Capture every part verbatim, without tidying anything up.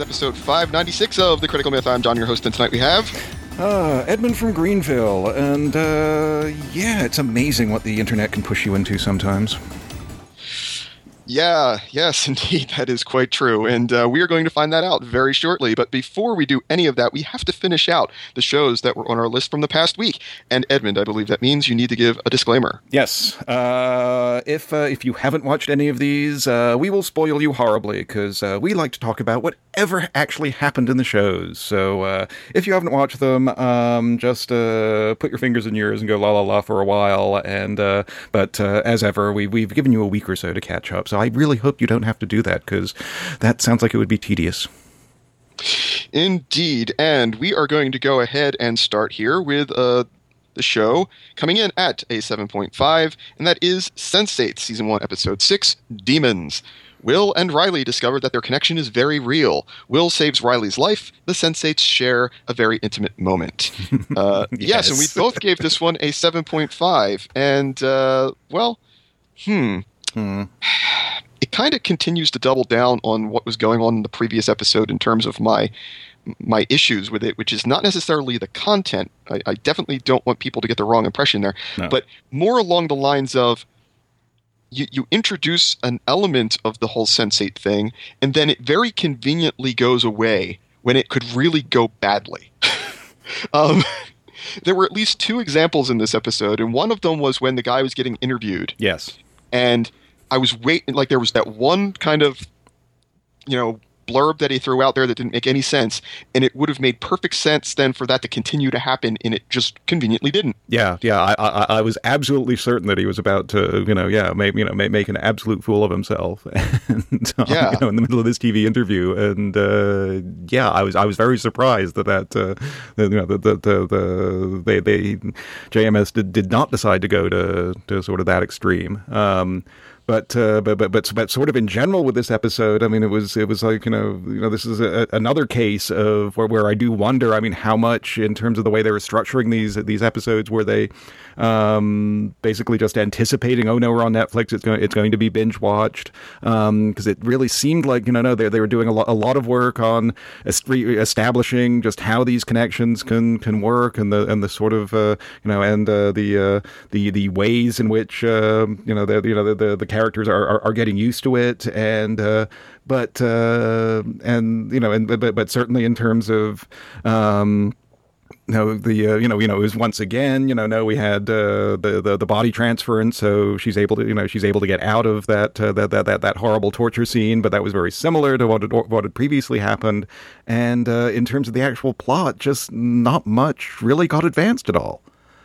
episode five ninety-six of The Critical Myth. I'm John, your host, and tonight we have... Uh, Edmund from Greenville, and, uh, yeah, it's amazing what the internet can push you into sometimes. Yeah, yes, indeed, that is quite true, and uh, we are going to find that out very shortly. But before we do any of that, we have to finish out the shows that were on our list from the past week. And Edmund, I believe that means you need to give a disclaimer. Yes, uh, if uh, if you haven't watched any of these, uh, we will spoil you horribly, because uh, we like to talk about whatever actually happened in the shows. So uh, if you haven't watched them, um, just uh, put your fingers in yours and go la la la for a while. And uh, but uh, as ever, we we've given you a week or so to catch up. So I really hope you don't have to do that, because that sounds like it would be tedious. Indeed, and we are going to go ahead and start here with uh, the show coming in at a seven point five, and that is Sense eight, Season one, Episode six, Demons. Will and Riley discover that their connection is very real. Will saves Riley's life. The Sense eights share a very intimate moment. Uh, yes. yes, and we both gave this one a seven point five, and, uh, well, hmm... Hmm. It kind of continues to double down on what was going on in the previous episode in terms of my my issues with it, which is not necessarily the content. I, I definitely don't want people to get the wrong impression there, no. but more along the lines of you, you introduce an element of the whole Sense eight thing, and then it very conveniently goes away when it could really go badly. um, there were at least two examples in this episode, and one of them was when the guy was getting interviewed. Yes. And I was waiting, like there was that one kind of, you know, blurb that he threw out there that didn't make any sense, and it would have made perfect sense then for that to continue to happen, and it just conveniently didn't. Yeah, yeah, I, I, I was absolutely certain that he was about to, you know, yeah, make, you know, make, make an absolute fool of himself, and um, yeah. you know, in the middle of this T V interview, and uh, yeah, I was, I was very surprised that that, uh, that you know, the the the, the they they J M S did, did not decide to go to to sort of that extreme. Um, But, uh, but but but but sort of in general with this episode, I mean, it was it was like you know you know this is a, another case of where, where I do wonder. I mean, how much in terms of the way they were structuring these these episodes, were they um, basically just anticipating, oh no, we're on Netflix, it's going it's going to be binge watched, because um, it really seemed like you know no they they were doing a lot a lot of work on establishing just how these connections can can work, and the and the sort of uh, you know and uh, the uh, the the ways in which uh, you know the you know the the, the characters are, are, are getting used to it, and uh, but uh, and you know, and but but certainly in terms of um, you know the uh, you know you know it was once again you know no we had uh, the, the the body transference, so she's able to you know she's able to get out of that uh, that, that that that horrible torture scene, but that was very similar to what had, what had previously happened, and uh, in terms of the actual plot, just not much really got advanced at all.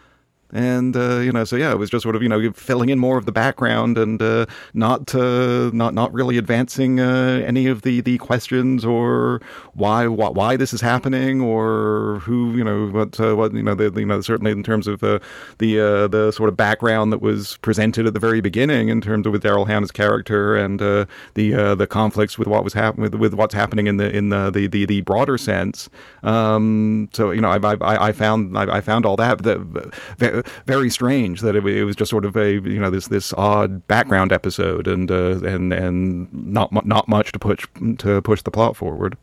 And, uh, you know, so yeah, it was just sort of, you know, filling in more of the background, and uh, not uh, not not really advancing uh, any of the, the questions, or why, why why this is happening, or who, you know, what uh, what you know, the, you know, certainly in terms of uh, the uh, the sort of background that was presented at the very beginning in terms of with Daryl Hannah's character, and uh, the uh, the conflicts with what was happening with, with what's happening in the in the the, the, the broader sense. Um, so you know, I I, I found I, I found all that. that very strange that it, it was just sort of a you know this this odd background episode, and uh, and and not not much to push to push the plot forward.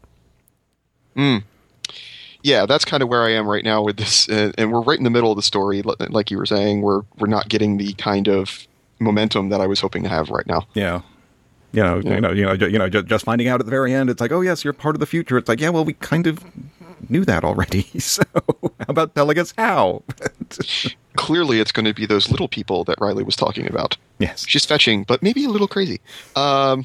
Mm. Yeah, that's kind of where I am right now with this, uh, and we're right in the middle of the story, like you were saying. We're we're not getting the kind of momentum that I was hoping to have right now. Yeah. You know, yeah. you know, you know, you know, just finding out at the very end, it's like, oh yes, you're part of the future. It's like, yeah, well, we kind of knew that already. So how about telling us how? Clearly, it's going to be those little people that Riley was talking about. Yes, she's fetching, but maybe a little crazy. Um,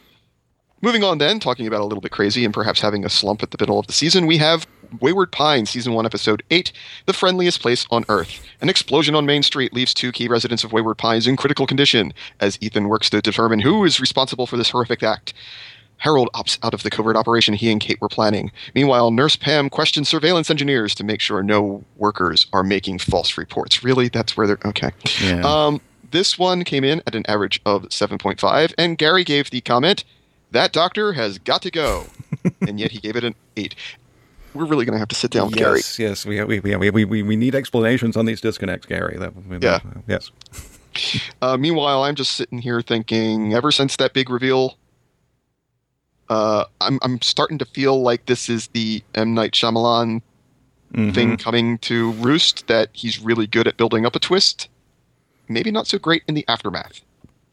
moving on, then, talking about a little bit crazy and perhaps having a slump at the middle of the season, we have Wayward Pines, Season one, Episode eight, The Friendliest Place on Earth. An explosion on Main Street leaves two key residents of Wayward Pines in critical condition as Ethan works to determine who is responsible for this horrific act. Harold opts out of the covert operation he and Kate were planning. Meanwhile, Nurse Pam questions surveillance engineers to make sure no workers are making false reports. Really? That's where they're... Okay. Yeah. Um, this one came in at an average of seven point five, and Gary gave the comment, "That doctor has got to go." And yet he gave it an eight. We're really going to have to sit down with yes, Gary. Yes, yes. We, we, we, we, we, we need explanations on these disconnects, Gary. That, yeah. Uh, yes. Uh, meanwhile, I'm just sitting here thinking, ever since that big reveal... Uh, I'm I'm starting to feel like this is the M. Night Shyamalan mm-hmm. thing coming to roost, that he's really good at building up a twist. Maybe not so great in the aftermath.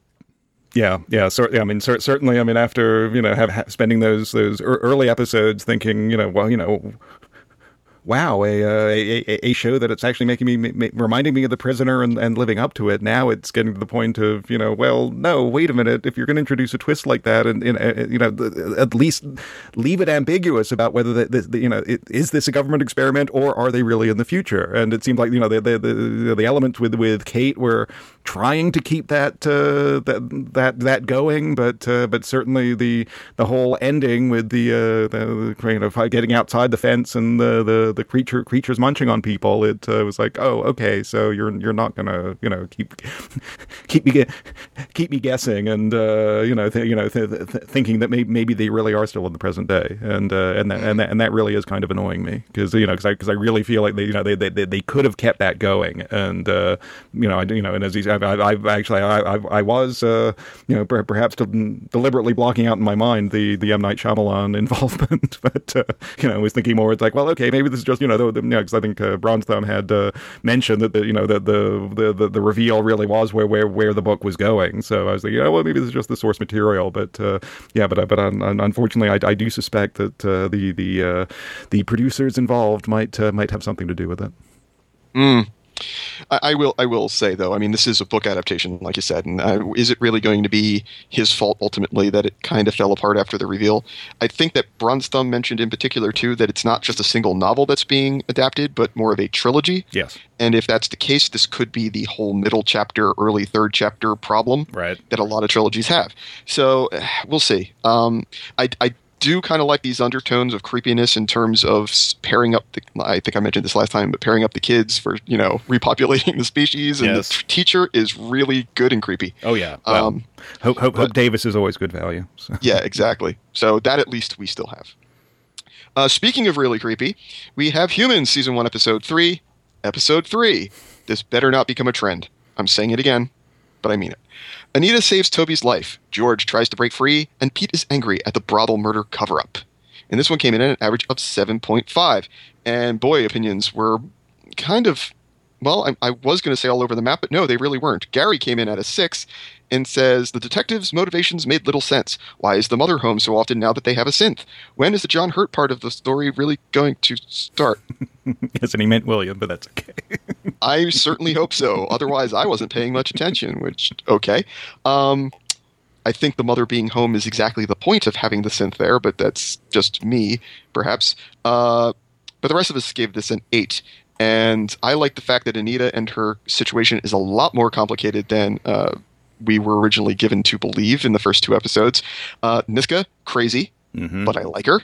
Yeah, yeah, so, yeah. I mean, cer- certainly. I mean, after you know, have, have spending those those early episodes thinking, you know, well, you know. Wow, a, uh, a a show that it's actually making me, ma- reminding me of The Prisoner and, and living up to it. Now it's getting to the point of, you know, well, no, wait a minute. If you're going to introduce a twist like that, and, and uh, you know, at least leave it ambiguous about whether the, the, the you know, it, is this a government experiment or are they really in the future? And it seemed like, you know, the the the, the elements with with Kate were trying to keep that uh, that that that going, but uh, but certainly the the whole ending with the uh, the you know, getting outside the fence and the the the creature creatures munching on people, it uh, was like, oh, okay, so you're you're not gonna you know keep keep me keep me guessing and uh, you know th- you know th- th- thinking that maybe maybe they really are still in the present day, and uh, and that, and that and that really is kind of annoying me, because you know because I because I really feel like they you know they they they could have kept that going, and uh, you know I you know and as he's I've, I've actually I I, I was uh, you know perhaps deliberately blocking out in my mind the the M. Night Shyamalan involvement, but uh, you know I was thinking more, it's like, well, okay, maybe this is just, you know, the, the, you know, because I think uh, Bronze Thumb had uh, mentioned that the, you know, the, the the the reveal really was where where where the book was going. So I was like, yeah, well, maybe this is just the source material. But uh, yeah, but but um, unfortunately, I, I do suspect that uh, the the uh, the producers involved might uh, might have something to do with it. Mm. I, I will. I will say though. I mean, this is a book adaptation, like you said, and uh, is it really going to be his fault ultimately that it kind of fell apart after the reveal? I think that Bronze Thumb mentioned in particular too that it's not just a single novel that's being adapted, but more of a trilogy. Yes. And if that's the case, this could be the whole middle chapter, early third chapter problem, right, that a lot of trilogies have. So we'll see. Um, I. I do kind of like these undertones of creepiness in terms of pairing up the, I think I mentioned this last time, but pairing up the kids for, you know, repopulating the species. And yes. the t- teacher is really good and creepy. Oh, yeah. Well, um, Hope, Hope, but, Hope Davis is always good value. So. Yeah, exactly. So that at least we still have. Uh, speaking of really creepy, we have Humans, Season one, Episode three. Episode three. This better not become a trend. I'm saying it again, but I mean it. Anita saves Toby's life. George tries to break free, and Pete is angry at the brothel murder cover-up. And this one came in at an average of seven point five. And boy, opinions were kind of, well, I, I was going to say all over the map, but no, they really weren't. Gary came in at a six and says, the detective's motivations made little sense. Why is the mother home so often now that they have a synth? When is the John Hurt part of the story really going to start? Yes, and he meant William, but that's okay. I certainly hope so. Otherwise, I wasn't paying much attention, which, okay. Um, I think the mother being home is exactly the point of having the synth there, but that's just me, perhaps. Uh, but the rest of us gave this an eight. And I like the fact that Anita and her situation is a lot more complicated than uh, we were originally given to believe in the first two episodes. Uh, Niska, crazy, mm-hmm. but I like her.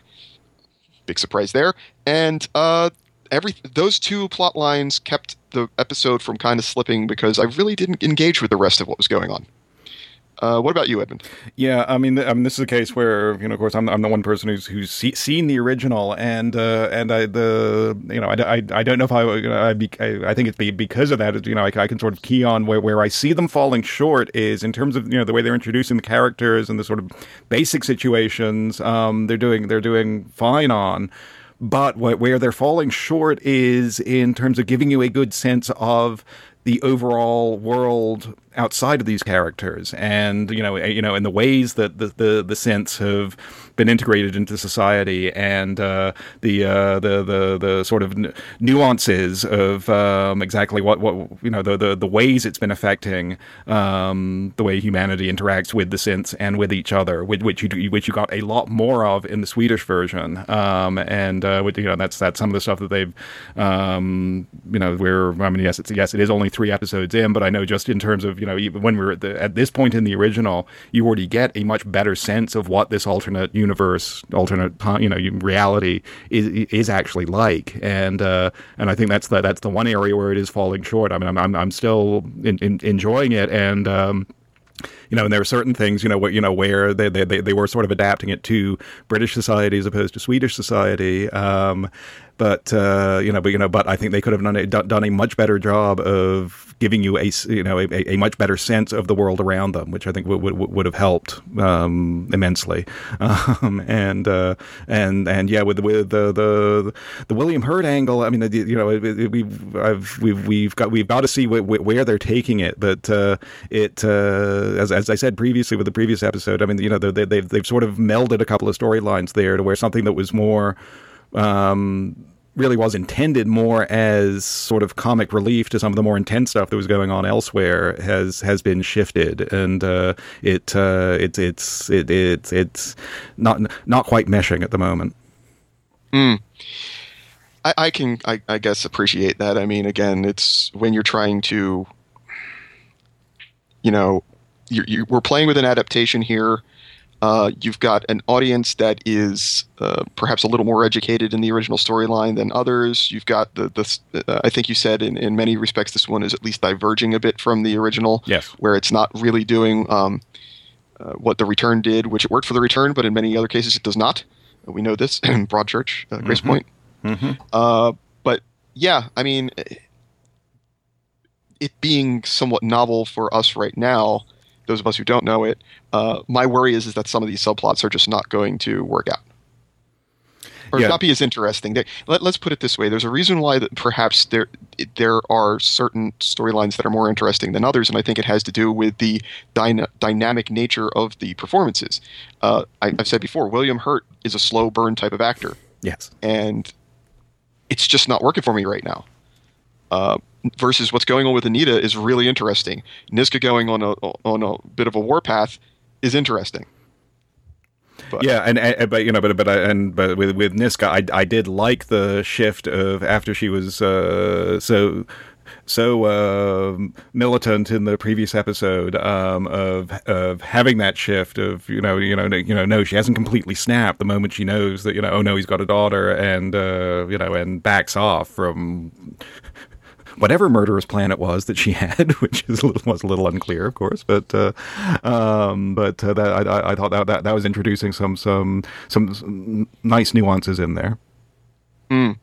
Big surprise there. And uh, every those two plot lines kept the episode from kind of slipping because I really didn't engage with the rest of what was going on. Uh, what about you, Edmund? Yeah, I mean, I mean, this is a case where, you know, of course, I'm I'm the one person who's who's see, seen the original, and uh, and I the you know I, I, I don't know if I you know, I, be, I I think it's be because of that, you know, I, I can sort of key on where where I see them falling short is in terms of, you know, the way they're introducing the characters and the sort of basic situations. Um, they're doing they're doing fine on. But where they're falling short is in terms of giving you a good sense of the overall world outside of these characters, and you know, you know, in the ways that the the, the synths have been integrated into society, and uh, the, uh, the the the sort of n- nuances of um, exactly what, what you know the, the the ways it's been affecting um, the way humanity interacts with the synths and with each other, which, which you which you got a lot more of in the Swedish version, um, and uh, with, you know that's that's some of the stuff that they've um, you know where I mean yes it's yes it is only three episodes in, but I know just in terms of, you know, even when we're at, the, at this point in the original, you already get a much better sense of what this alternate universe, alternate, you know, reality is is actually like, and uh, and I think that's the that's the one area where it is falling short. I mean, I'm I'm, I'm still in, in, enjoying it, and. Um, You know, and there are certain things, you know, where, you know, where they, they, they were sort of adapting it to British society as opposed to Swedish society. Um, but uh, you know, but you know, but I think they could have done a, done a much better job of giving you a you know a, a much better sense of the world around them, which I think would would, would have helped um, immensely. Um, and uh, and and yeah, with with the the the William Hurt angle, I mean, you know, we've I've we've we've got we've got to see where, where they're taking it, but uh, it uh, as as I said previously with the previous episode, I mean, you know, they, they've they've sort of melded a couple of storylines there to where something that was more um, really was intended more as sort of comic relief to some of the more intense stuff that was going on elsewhere has has been shifted, and uh, it uh, it it's it, it it's not not quite meshing at the moment. Mm. I, I can I, I guess appreciate that. I mean, again, it's when you're trying to, you know, you're, you're, we're playing with an adaptation here. Uh, you've got an audience that is uh, perhaps a little more educated in the original storyline than others. You've got the, the uh, I think you said in, in many respects this one is at least diverging a bit from the original. Yes. Where it's not really doing um, uh, what the Return did, which it worked for the Return, but in many other cases it does not. Uh, we know this in Broadchurch, uh, Grace mm-hmm. Point. Mm-hmm. Uh, but yeah, I mean, it being somewhat novel for us right now, those of us who don't know it, uh, my worry is, is that some of these subplots are just not going to work out. Or yeah. not be as interesting. They, let, let's put it this way. There's a reason why that perhaps there there are certain storylines that are more interesting than others, and I think it has to do with the dyna- dynamic nature of the performances. Uh, I, I've said before, William Hurt is a slow burn type of actor. Yes. And it's just not working for me right now. Uh, versus what's going on with Anita is really interesting. Niska going on a on a bit of a warpath is interesting. But. Yeah, and, and but you know, but but and but with with Niska, I I did like the shift of after she was uh, so. so uh, militant in the previous episode um, of of having that shift of you know you know you know no, she hasn't completely snapped the moment she knows that you know oh no, he's got a daughter, and uh, you know and backs off from whatever murderous plan it was that she had, which is a little, was a little unclear, of course, but uh, um, but uh, that I, I thought that, that that was introducing some some some, some nice nuances in there. Mm.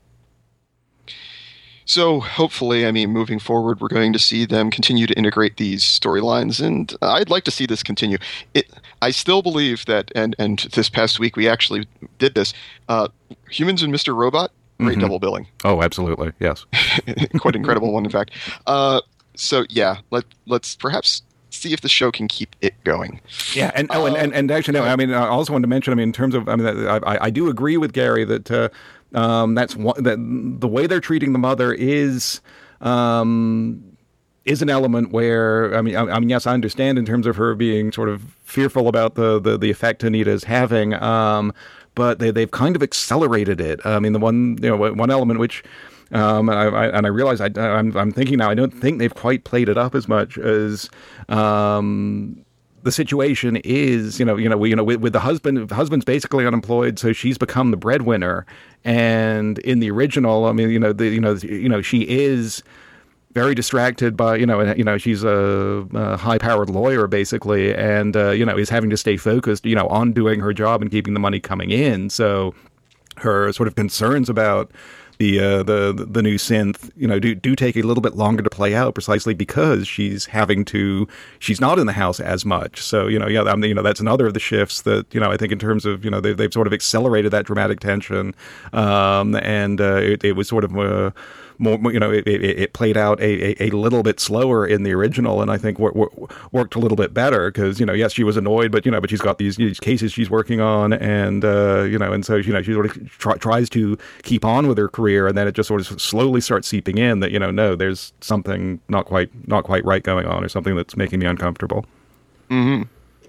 So hopefully, I mean, moving forward, we're going to see them continue to integrate these storylines, and I'd like to see this continue. It, I still believe that, and and this past week we actually did this. Uh, Humans and Mister Robot. Great mm-hmm. double billing. Oh, absolutely. Yes. Quite incredible one, in fact. Uh, so, yeah, let, let's perhaps see if the show can keep it going. Yeah, and oh, uh, and, and, and actually, no, I mean, I also wanted to mention, I mean, in terms of, I mean, I, I do agree with Gary that uh, um, that's one, that the way they're treating the mother is um, is an element where, I mean, I, I mean, yes, I understand in terms of her being sort of fearful about the, the, the effect Anita's having, um, but they, they've kind of accelerated it. I mean, the one, you know, one element which, um, and I, I, and I realize I, I'm, I'm thinking now, I don't think they've quite played it up as much as, um, the situation is, you know, you know, we, you know, with, with the husband, the husband's basically unemployed, so she's become the breadwinner. And in the original, I mean, you know, the, you know, you know, she is very distracted by, you know, and, you know, she's a, a high-powered lawyer, basically, and, uh, you know, is having to stay focused, you know, on doing her job and keeping the money coming in. So her sort of concerns about the uh, the the new synth, you know, do do take a little bit longer to play out, precisely because she's having to, she's not in the house as much. So, you know, yeah, I mean, you know, that's another of the shifts that, you know, I think in terms of, you know, they, they've sort of accelerated that dramatic tension, um, and uh, it, it was sort of uh, more, you know, it, it, it played out a, a, a little bit slower in the original, and I think wor- wor- worked a little bit better because, you know, yes, she was annoyed, but, you know, but she's got these, these cases she's working on, and, uh, you know, and so, you know, she sort of try, tries to keep on with her career, and then it just sort of slowly starts seeping in that, you know, no, there's something not quite, not quite right going on, or something that's making me uncomfortable. Mm-hmm.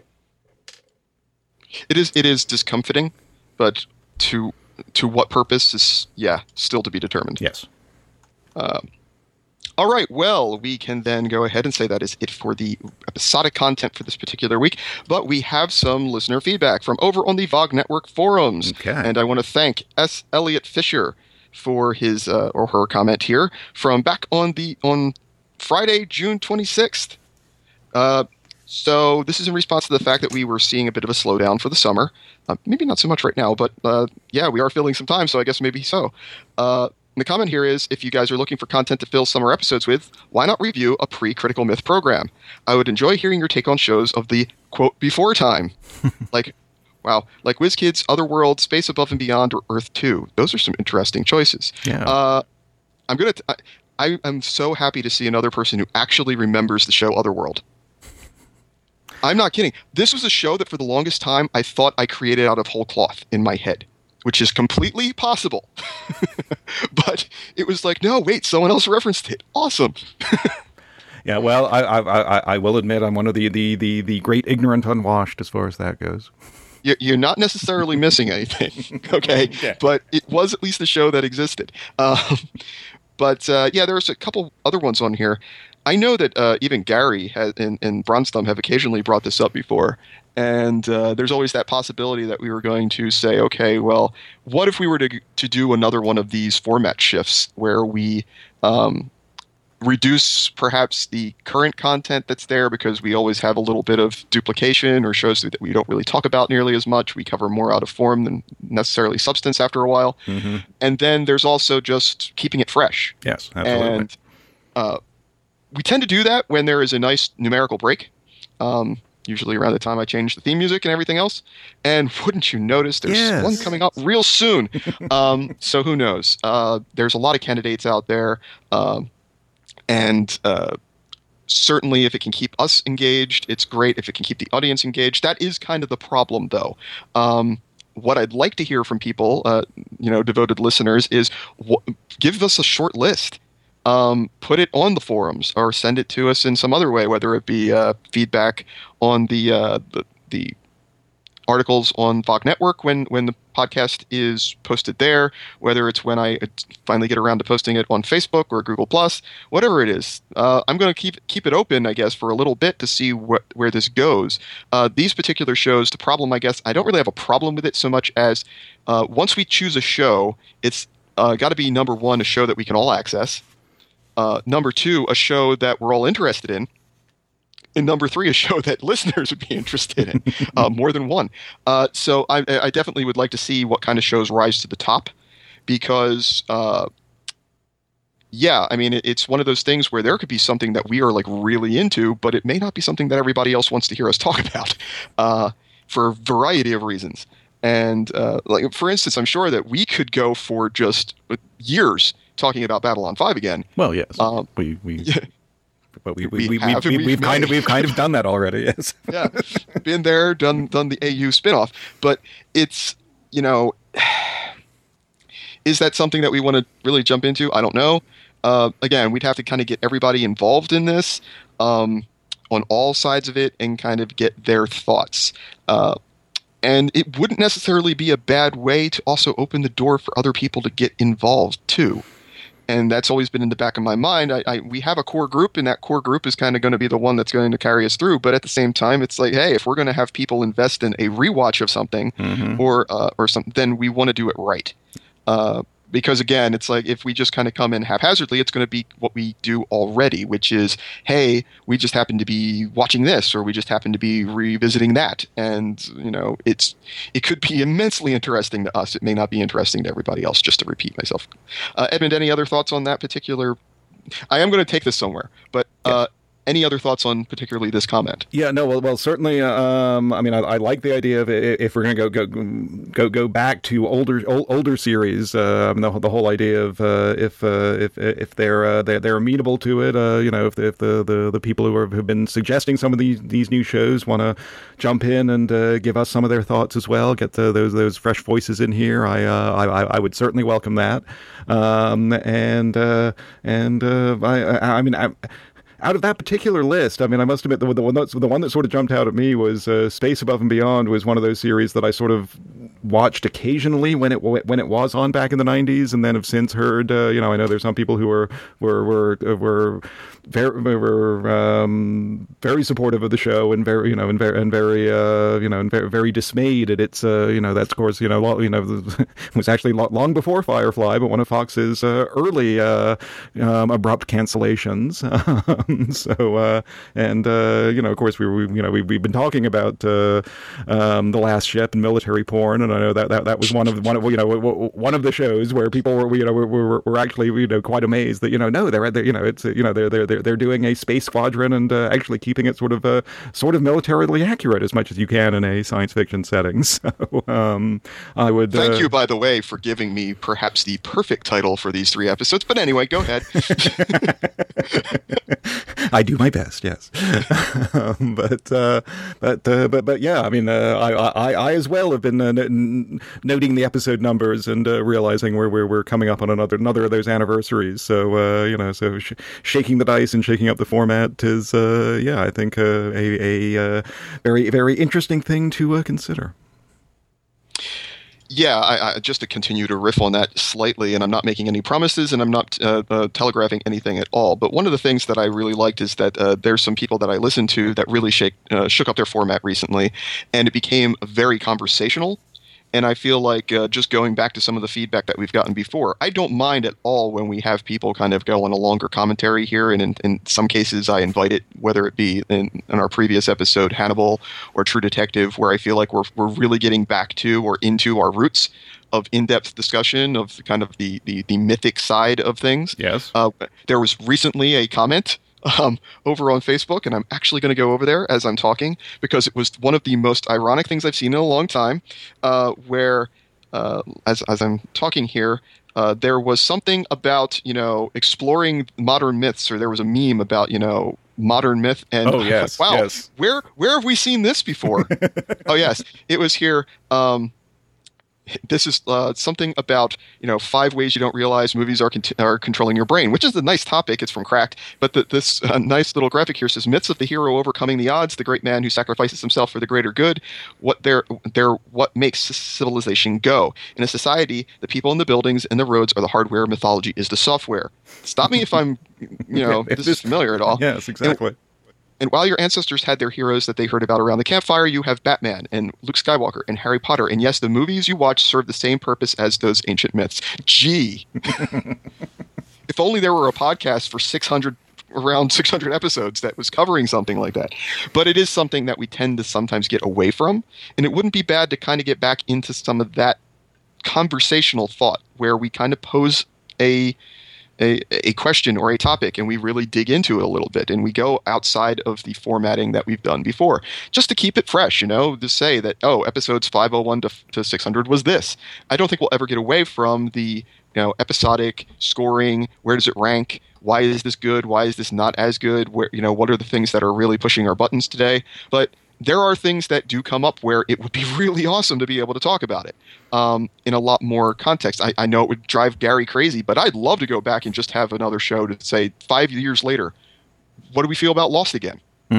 It is, it is discomforting, but to, to what purpose is, yeah, still to be determined. Yes. Uh, all right, well, we can then go ahead and say that is it for the episodic content for this particular week, but we have some listener feedback from over on the V O G Network forums, okay. And I want to thank S. Elliot Fisher for his uh, or her comment here from back on the on Friday, June twenty-sixth. Uh, so this is in response to the fact that we were seeing a bit of a slowdown for the summer. Uh, maybe not so much right now, but uh, yeah, we are filling some time, so I guess maybe so. Uh, the comment here is, if you guys are looking for content to fill summer episodes with, why not review a pre-Critical Myth program? I would enjoy hearing your take on shows of the, quote, before time. like, wow, like WizKids, Otherworld, Space Above and Beyond, or Earth two. Those are some interesting choices. Yeah. Uh, I'm going to... I am so happy to see another person who actually remembers the show Otherworld. I'm not kidding. This was a show that for the longest time I thought I created out of whole cloth in my head, which is completely possible. But it was like, no, wait, someone else referenced it. Awesome. Yeah, well, I, I I I will admit I'm one of the, the, the, the great ignorant unwashed as far as that goes. You're not necessarily missing anything, okay? Yeah. But it was at least a show that existed. Um, but uh, yeah, there's a couple other ones on here. I know that uh, even Gary has, and, and Bronstum have occasionally brought this up before. And uh, there's always that possibility that we were going to say, okay, well, what if we were to to do another one of these format shifts where we um, reduce perhaps the current content that's there because we always have a little bit of duplication or shows that we don't really talk about nearly as much. We cover more out of form than necessarily substance after a while. Mm-hmm. And then there's also just keeping it fresh. Yes, absolutely. And uh, we tend to do that when there is a nice numerical break. Um Usually around the time I change the theme music and everything else. And wouldn't you notice, there's yes. one coming up real soon. um, so who knows? Uh, there's a lot of candidates out there. Um, and uh, certainly if it can keep us engaged, it's great. If it can keep the audience engaged, that is kind of the problem, though. Um, what I'd like to hear from people, uh, you know, devoted listeners, is wh- give us a short list. Um, put it on the forums or send it to us in some other way, whether it be uh, feedback on the, uh, the the articles on V O G Network when, when the podcast is posted there, whether it's when I finally get around to posting it on Facebook or Google Plus, whatever it is. Uh, I'm going to keep keep it open, I guess, for a little bit to see what where this goes. Uh, these particular shows, the problem, I guess, I don't really have a problem with it so much as uh, once we choose a show, it's uh, got to be, number one, a show that we can all access. Uh, number two, a show that we're all interested in. And number three, a show that listeners would be interested in, uh, more than one. Uh, so I, I definitely would like to see what kind of shows rise to the top because, uh, yeah, I mean, it, it's one of those things where there could be something that we are like really into, but it may not be something that everybody else wants to hear us talk about uh, for a variety of reasons. And uh, like, for instance, I'm sure that we could go for just years talking about Babylon five again. Well, yes, um, we we, yeah. but we we we, we, have, we, we've, we've kind of we've kind of done that already. Yes, yeah, been there, done done the A U spinoff. But it's, you know, is that something that we want to really jump into? I don't know. Uh, again, we'd have to kind of get everybody involved in this um, on all sides of it and kind of get their thoughts. Uh, And it wouldn't necessarily be a bad way to also open the door for other people to get involved too. And that's always been in the back of my mind. I, I we have a core group, and that core group is kind of going to be the one that's going to carry us through. But at the same time, it's like, hey, if we're going to have people invest in a rewatch of something, mm-hmm. or uh, or something, then we want to do it right. Uh, Because, again, it's like if we just kind of come in haphazardly, it's going to be what we do already, which is, hey, we just happen to be watching this or we just happen to be revisiting that. And, you know, it's it could be immensely interesting to us. It may not be interesting to everybody else, just to repeat myself. Uh, Edmund, any other thoughts on that particular? I am going to take this somewhere, but uh, yeah. Any other thoughts on particularly this comment? Yeah, no, well, well, certainly. Um, I mean, I, I like the idea of if we're going to go go go go back to older old, older series. Uh, the the whole idea of uh, if uh, if if they're uh, they're, they're amenable to it. Uh, you know, if, if the, the, the people who have been suggesting some of these these new shows want to jump in and uh, give us some of their thoughts as well, get the, those those fresh voices in here. I uh, I, I would certainly welcome that. Um, and uh, and uh, I I mean. I, Out of that particular list, I mean, I must admit the, the one that the one that sort of jumped out at me was uh, Space Above and Beyond. Was one of those series that I sort of watched occasionally when it when it was on back in the nineties, and then have since heard. Uh, you know, I know there's some people who were were were were very were um, very supportive of the show and very you know and very and very uh, you know and very, very dismayed at its uh, you know that's of course you know lo- you know it was actually lo- long before Firefly, but one of Fox's uh, early uh, um, abrupt cancellations. So, uh, and, uh, you know, of course, we were, you know, we, we've been talking about uh, um, The Last Ship and military porn, and I know that, that that was one of one of you know one of the shows where people were you know were, were, were actually you know quite amazed that you know no they're, they're you know it's you know they're they're they're doing a space squadron and uh, actually keeping it sort of uh, sort of militarily accurate as much as you can in a science fiction setting. So um, I would thank uh, you, by the way, for giving me perhaps the perfect title for these three episodes. But anyway, go ahead. I do my best, yes. um, but, uh, but, uh, but, but, yeah. I mean, uh, I, I, I as well have been uh, n- noting the episode numbers and uh, realizing we're, we're we're coming up on another another of those anniversaries. So uh, you know, so sh- shaking the dice and shaking up the format is, uh, yeah, I think uh, a, a uh, very very interesting thing to uh, consider. Yeah, I, I, just to continue to riff on that slightly, and I'm not making any promises, and I'm not uh, uh, telegraphing anything at all. But one of the things that I really liked is that uh, there's some people that I listened to that really shake, uh, shook up their format recently, and it became very conversational. And I feel like uh, just going back to some of the feedback that we've gotten before, I don't mind at all when we have people kind of go on a longer commentary here. And in, in some cases, I invite it, whether it be in, in our previous episode, Hannibal or True Detective, where I feel like we're we're really getting back to or into our roots of in-depth discussion of kind of the, the, the mythic side of things. Yes. Uh, there was recently a comment Um, over on Facebook, and I'm actually going to go over there as I'm talking because it was one of the most ironic things I've seen in a long time, uh, where uh, as as I'm talking here, uh, there was something about you know exploring modern myths, or there was a meme about you know modern myth, and oh yes, wow, yes. where where have we seen this before? Oh yes, it was here. Um, This is uh, something about, you know, five ways you don't realize movies are cont- are controlling your brain, which is a nice topic. It's from Cracked. But the, this uh, nice little graphic here says, myths of the hero overcoming the odds, the great man who sacrifices himself for the greater good, what they're, they're what makes civilization go. In a society, the people in the buildings and the roads are the hardware, mythology is the software. Stop me if I'm, you know, this is familiar at all. Yes, exactly. And, And while your ancestors had their heroes that they heard about around the campfire, you have Batman and Luke Skywalker and Harry Potter. And yes, the movies you watch serve the same purpose as those ancient myths. Gee. If only there were a podcast for six hundred, around six hundred episodes that was covering something like that. But it is something that we tend to sometimes get away from. And it wouldn't be bad to kind of get back into some of that conversational thought where we kind of pose a... A, a question or a topic, and we really dig into it a little bit, and we go outside of the formatting that we've done before, just to keep it fresh, you know, to say that, oh, episodes five oh one to, to six hundred was this. I don't think we'll ever get away from the, you know, episodic scoring. Where does it rank? Why is this good? Why is this not as good? Where, you know, what are the things that are really pushing our buttons today? But there are things that do come up where it would be really awesome to be able to talk about it um, in a lot more context. I, I know it would drive Gary crazy, but I'd love to go back and just have another show to say five years later, what do we feel about Lost again?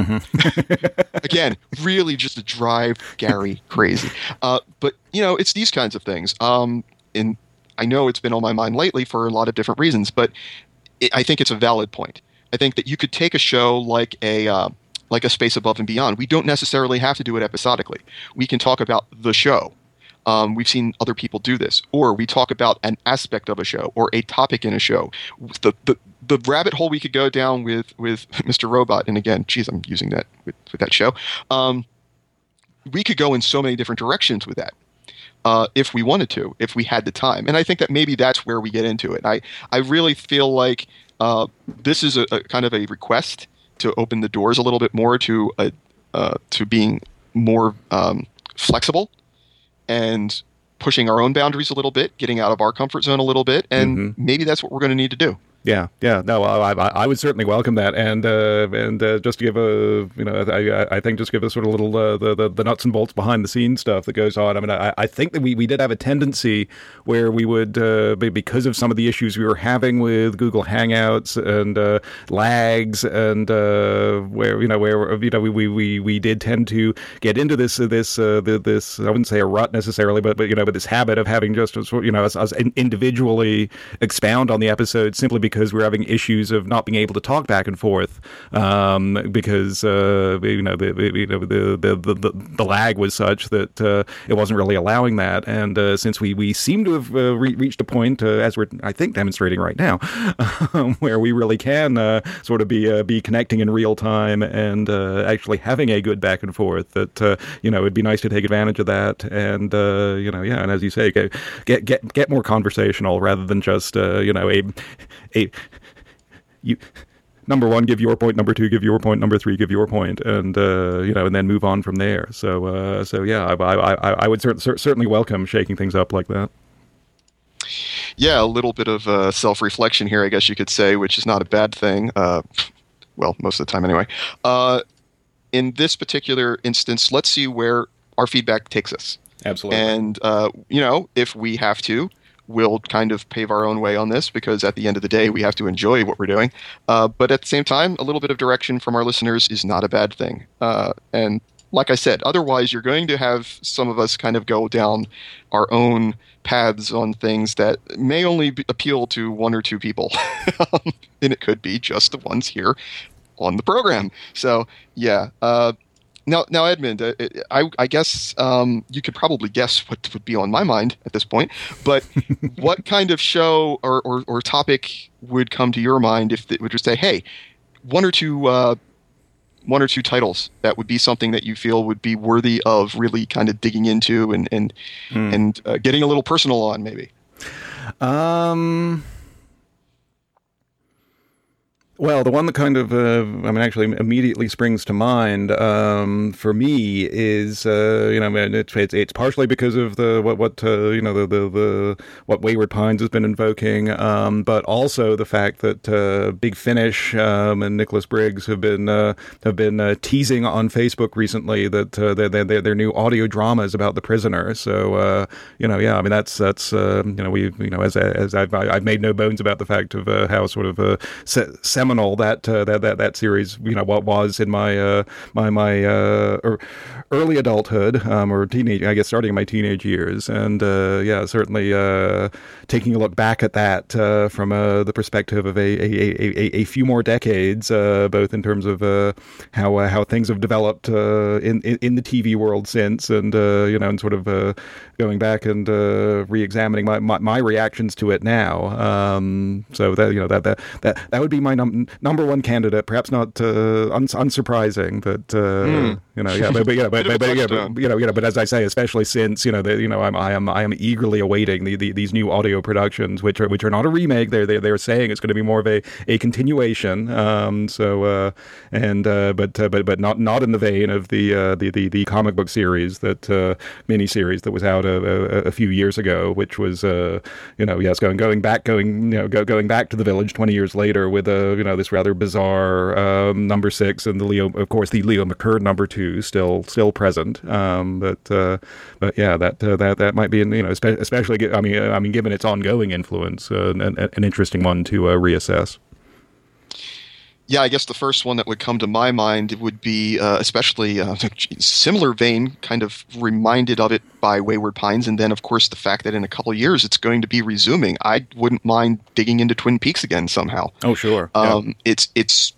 Mm-hmm. Again, really just to drive Gary crazy. Uh, but, you know, it's these kinds of things. Um, and I know it's been on my mind lately for a lot of different reasons, but it, I think it's a valid point. I think that you could take a show like a... Uh, like a Space Above and Beyond. We don't necessarily have to do it episodically. We can talk about the show. Um, we've seen other people do this. Or we talk about an aspect of a show or a topic in a show. The the, the rabbit hole we could go down with, with Mister Robot, and again, geez, I'm using that with, with that show. Um, we could go in so many different directions with that. Uh, if we wanted to, if we had the time. And I think that maybe that's where we get into it. I, I really feel like uh, this is a, a kind of a request to open the doors a little bit more to a, uh, to being more um, flexible and pushing our own boundaries a little bit, getting out of our comfort zone a little bit, and mm-hmm. maybe that's what we're going to need to do. Yeah, yeah, no, I, I, I would certainly welcome that, and uh, and uh, just to give a, you know, I, I think just give a sort of little uh, the, the the nuts and bolts behind the scenes stuff that goes on. I mean, I, I think that we, we did have a tendency where we would, uh, because of some of the issues we were having with Google Hangouts and uh, lags, and uh, where you know where you know we, we, we, we did tend to get into this uh, this uh, this I wouldn't say a rut necessarily, but but you know, but this habit of having just you know us, us individually expound on the episode simply because. because we're having issues of not being able to talk back and forth um, because uh, you know the you know the the, the the lag was such that uh, it wasn't really allowing that. And uh, since we we seem to have uh, re- reached a point, uh, as we're I think demonstrating right now, um, where we really can uh, sort of be uh, be connecting in real time and uh, actually having a good back and forth. That uh, you know it'd be nice to take advantage of that, and uh, you know yeah, and as you say, get get get, get more conversational rather than just uh, you know a a you. Number one, give your point. Number two, give your point. Number three, give your point, and uh, you know, and then move on from there. So, uh, so yeah, I, I, I, I would cer- cer- certainly welcome shaking things up like that. Yeah, a little bit of uh, self-reflection here, I guess you could say, which is not a bad thing. Uh, well, most of the time, anyway. Uh, in this particular instance, let's see where our feedback takes us. Absolutely. And uh, you know, if we have to, we'll kind of pave our own way on this, because at the end of the day, we have to enjoy what we're doing. Uh, but at the same time, a little bit of direction from our listeners is not a bad thing. Uh, and like I said, otherwise you're going to have some of us kind of go down our own paths on things that may only be, appeal to one or two people. And it could be just the ones here on the program. So, yeah. Uh, Now, now, Edmund, uh, I, I guess um, you could probably guess what would be on my mind at this point. But what kind of show or, or, or topic would come to your mind if it would just say, "Hey, one or two, uh, one or two titles that would be something that you feel would be worthy of really kind of digging into and and mm. and uh, getting a little personal on, maybe." Um. Well, the one that kind of, uh, I mean, actually immediately springs to mind um, for me is, uh, you know, it's, it's it's partially because of the what what uh, you know the, the the what Wayward Pines has been invoking, um, but also the fact that uh, Big Finish um, and Nicholas Briggs have been uh, have been uh, teasing on Facebook recently that uh, their their their new audio drama is about the prisoner. So uh, you know, yeah, I mean that's that's uh, you know we you know as as I've I've made no bones about the fact of uh, how sort of uh, se- seminal that uh, that that that series, you know, what was in my uh, my my uh, early adulthood um, or teenage, I guess, starting in my teenage years, and uh, yeah, certainly uh, taking a look back at that uh, from uh, the perspective of a a, a, a, a few more decades, uh, both in terms of uh, how uh, how things have developed uh, in, in in the T V world since, and uh, you know, and sort of uh, going back and uh, re-examining my, my my reactions to it now. Um, so that you know that that that that would be my num- number one candidate. Perhaps not uh, un- unsurprising, but uh, mm. you know, yeah, but, but yeah, but, but, but, yeah, but you know, you know, but as I say, especially since you know, the, you know, I'm I am I am eagerly awaiting the, the these new audio productions, which are which are not a remake. They're they they're saying it's going to be more of a, a continuation. Um, so uh, and uh, but uh, but but not not in the vein of the uh, the, the the comic book series that uh, mini series that was out a, a, a few years ago, which was uh, you know, yes, going going back going you know go, going back to the village twenty years later with a uh, you know this rather bizarre um, number six, and the Leo, of course, the Leo McCurd number two still still present. Um, but uh, but yeah, that uh, that that might be, you know, especially I mean I mean given its ongoing influence, uh, an, an interesting one to uh, reassess. Yeah, I guess the first one that would come to my mind would be, uh, especially uh, similar vein, kind of reminded of it by Wayward Pines, and then, of course, the fact that in a couple of years it's going to be resuming. I wouldn't mind digging into Twin Peaks again somehow. Oh, sure. Um, yeah. It's it's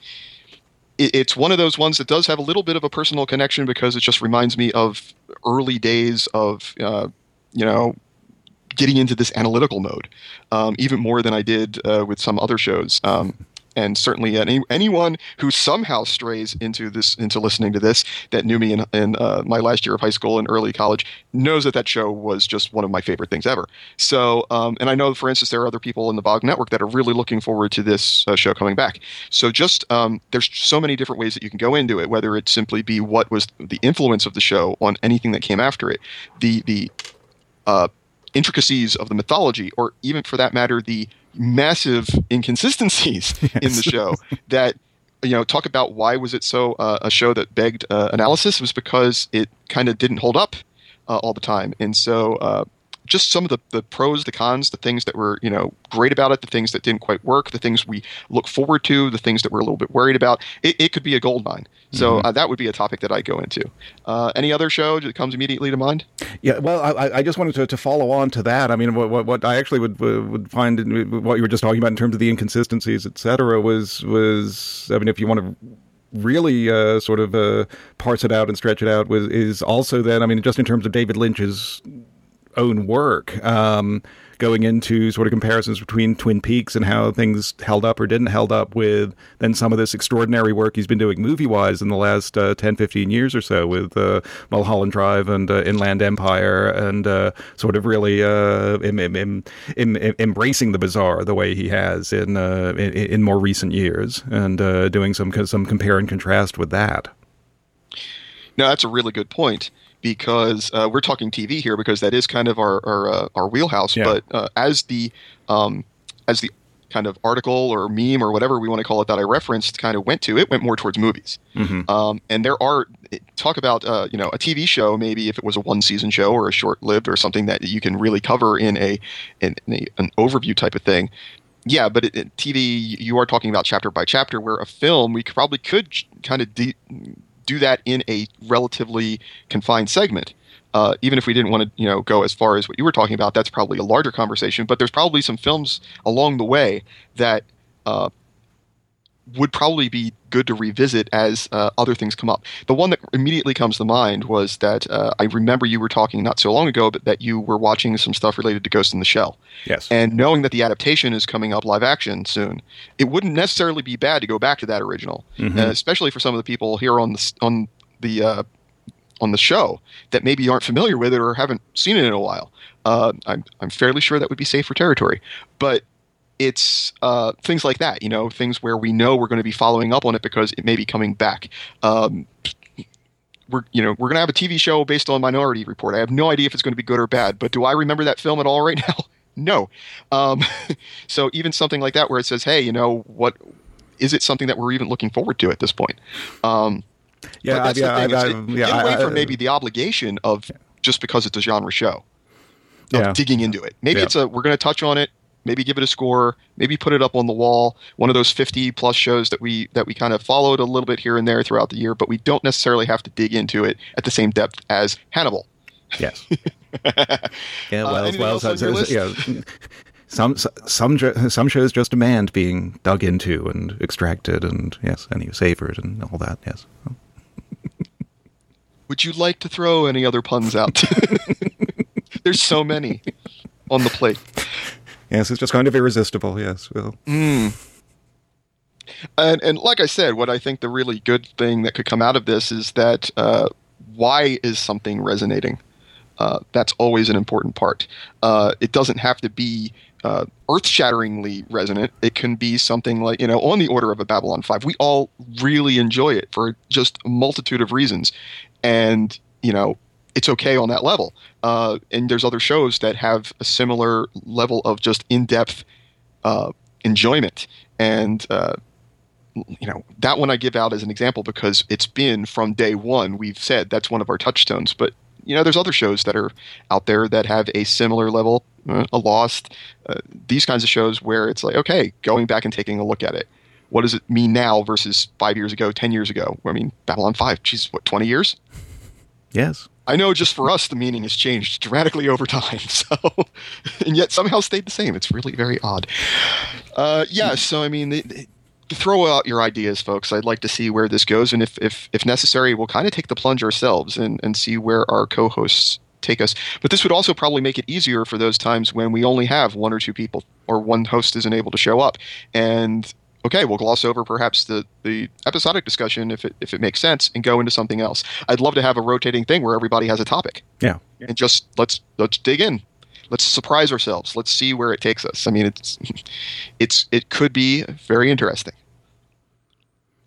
it's one of those ones that does have a little bit of a personal connection because it just reminds me of early days of, uh, you know, getting into this analytical mode, um, even more than I did uh, with some other shows. Um, And certainly, any, anyone who somehow strays into this, into listening to this, that knew me in, in uh, my last year of high school and early college, knows that that show was just one of my favorite things ever. So, um, and I know, for instance, there are other people in the Bog Network that are really looking forward to this uh, show coming back. So, just um, there's so many different ways that you can go into it. Whether it simply be what was the influence of the show on anything that came after it, the the uh, intricacies of the mythology, or even for that matter, the massive inconsistencies yes. in the show that, you know, talk about why was it so uh, a show that begged uh, analysis. It was because it kind of didn't hold up uh, all the time. And so uh, just some of the, the pros, the cons, the things that were, you know, great about it, the things that didn't quite work, the things we look forward to, the things that we're a little bit worried about. It, it could be a gold mine. So Mm-hmm. uh, that would be a topic that I go into. Uh, any other show that comes immediately to mind? Yeah, well, I, I just wanted to, to follow on to that. I mean, what, what, what I actually would would find in what you were just talking about in terms of the inconsistencies, et cetera, was was I mean, if you want to really uh, sort of uh, parse it out and stretch it out, was is also then, I mean, just in terms of David Lynch's own work, um, going into sort of comparisons between Twin Peaks and how things held up or didn't held up with then some of this extraordinary work he's been doing movie-wise in the last uh, ten, fifteen years or so with uh, Mulholland Drive and uh, Inland Empire, and uh, sort of really uh, em- em- em- em- embracing the bizarre the way he has in uh, in, in more recent years, and uh, doing some some compare and contrast with that. No, that's a really good point. Because uh, we're talking T V here, because that is kind of our our, uh, our wheelhouse. Yeah. But uh, as the um, as the kind of article or meme or whatever we want to call it that I referenced kind of went to, it went more towards movies. Mm-hmm. Um, and there are talk about uh, you know a T V show, maybe if it was a one season show or a short lived or something that you can really cover in a in, in a, an overview type of thing. Yeah, but it, it, T V, you are talking about chapter by chapter, where a film we could, probably could kind of de- do that in a relatively confined segment. Uh, even if we didn't want to, you know, go as far as what you were talking about, that's probably a larger conversation. But there's probably some films along the way that uh, would probably be good to revisit as uh, other things come up. The one that immediately comes to mind was that uh, I remember you were talking not so long ago, but that you were watching some stuff related to Ghost in the Shell. Yes. And knowing that the adaptation is coming up live action soon, it wouldn't necessarily be bad to go back to that original, Mm-hmm. uh, especially for some of the people here on the on the uh, on the show that maybe aren't familiar with it or haven't seen it in a while. Uh, I'm I'm fairly sure that would be safer territory, but it's uh, things like that, you know, things where we know we're going to be following up on it because it may be coming back. Um, we're, you know, we're going to have a T V show based on Minority Report. I have no idea if it's going to be good or bad, but do I remember that film at all right now? No. Um, so even something like that where it says, hey, you know, what is it something that we're even looking forward to at this point? Um, Yeah, but that's yeah, the thing. I- It's- I- it- yeah, get away I- I- from maybe the obligation of just because it's a genre show of Yeah. digging into it. Maybe Yeah. it's a we're going to touch on it. Maybe give it a score. Maybe put it up on the wall. One of those fifty plus shows that we that we kind of followed a little bit here and there throughout the year, but we don't necessarily have to dig into it at the same depth as Hannibal. Yes. Yeah, Uh, well, anything well, else so, on your so- list? yeah. Some some jo- some shows just demand being dug into and extracted, and yes, and you savored and all that. Yes. Would you like to throw any other puns out? There's so many on the plate. Yes, it's just kind of irresistible. Yes. Well. Mm. And, and like I said, what I think the really good thing that could come out of this is that uh, why is something resonating? Uh, that's always an important part. Uh, it doesn't have to be uh, earth-shatteringly resonant. It can be something like, you know, on the order of a Babylon five. We all really enjoy it for just a multitude of reasons. And, you know, it's okay on that level. Uh, and there's other shows that have a similar level of just in-depth uh, enjoyment. And, uh, you know, that one I give out as an example because it's been from day one. We've said that's one of our touchstones. But, you know, there's other shows that are out there that have a similar level, uh, a Lost, uh, these kinds of shows where it's like, okay, going back and taking a look at it. What does it mean now versus five years ago, ten years ago? I mean, Babylon five, geez, what, twenty years? Yes. I know just for us, the meaning has changed dramatically over time. So, and yet somehow stayed the same. It's really very odd. Uh, yeah. So, I mean, they, they, throw out your ideas, folks. I'd like to see where this goes. And if, if, if necessary, we'll kind of take the plunge ourselves and, and see where our co-hosts take us. But this would also probably make it easier for those times when we only have one or two people or one host isn't able to show up. And okay, we'll gloss over perhaps the, the episodic discussion if it if it makes sense and go into something else. I'd love to have a rotating thing where everybody has a topic. Yeah. And just let's let's dig in. Let's surprise ourselves. Let's see where it takes us. I mean, it's it's it could be very interesting.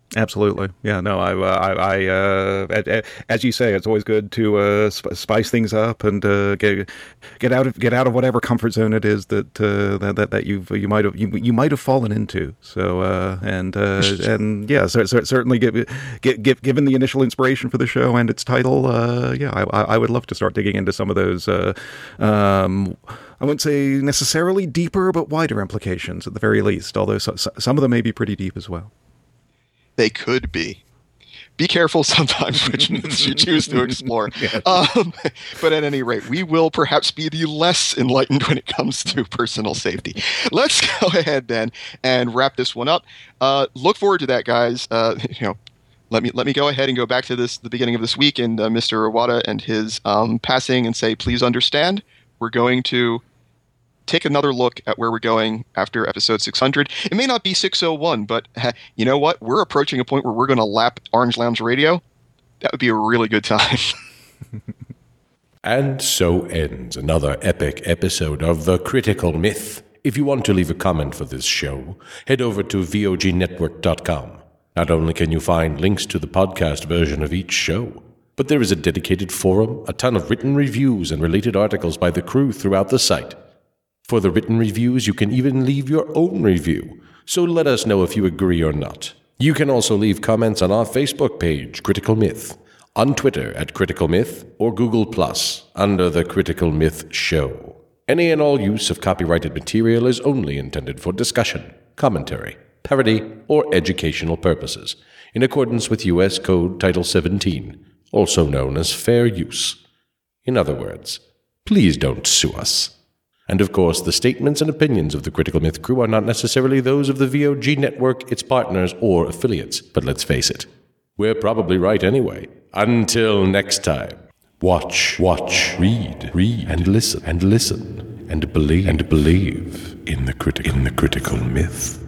Absolutely, yeah. No, I, I, I uh, as you say, it's always good to uh, spice things up and uh, get get out of get out of whatever comfort zone it is that uh, that that you've you might have you, you might have fallen into. So uh, and uh, and yeah, so, so certainly give, give, give, given the initial inspiration for the show and its title, uh, yeah, I, I would love to start digging into some of those. Uh, um, I wouldn't say necessarily deeper, but wider implications at the very least. Although so, so, some of them may be pretty deep as well. They could be. Be careful sometimes which myths you choose to explore. Yes. Um, but at any rate, we will perhaps be the less enlightened when it comes to personal safety. Let's go ahead then and wrap this one up. Uh, look forward to that, guys. Uh, you know, let me let me go ahead and go back to this the beginning of this week and uh, Mister Iwata and his um, passing and say, please understand, we're going to take another look at where we're going after episode six hundred. It may not be six oh one, but uh, you know what? We're approaching a point where we're going to lap Orange Lounge Radio. That would be a really good time. And so ends another epic episode of The Critical Myth. If you want to leave a comment for this show, head over to V O G network dot com. Not only can you find links to the podcast version of each show, but there is a dedicated forum, a ton of written reviews, and related articles by the crew throughout the site. For the written reviews, you can even leave your own review, so let us know if you agree or not. You can also leave comments on our Facebook page, Critical Myth, on Twitter at Critical Myth, or Google Plus, under The Critical Myth Show. Any and all use of copyrighted material is only intended for discussion, commentary, parody, or educational purposes, in accordance with U S Code Title seventeen, also known as fair use. In other words, please don't sue us. And of course, the statements and opinions of the Critical Myth crew are not necessarily those of the V O G network, its partners, or affiliates. But let's face it, we're probably right anyway. Until next time, watch, watch, read, read, and listen, and listen, and believe, and believe in the, criti- in the Critical Myth.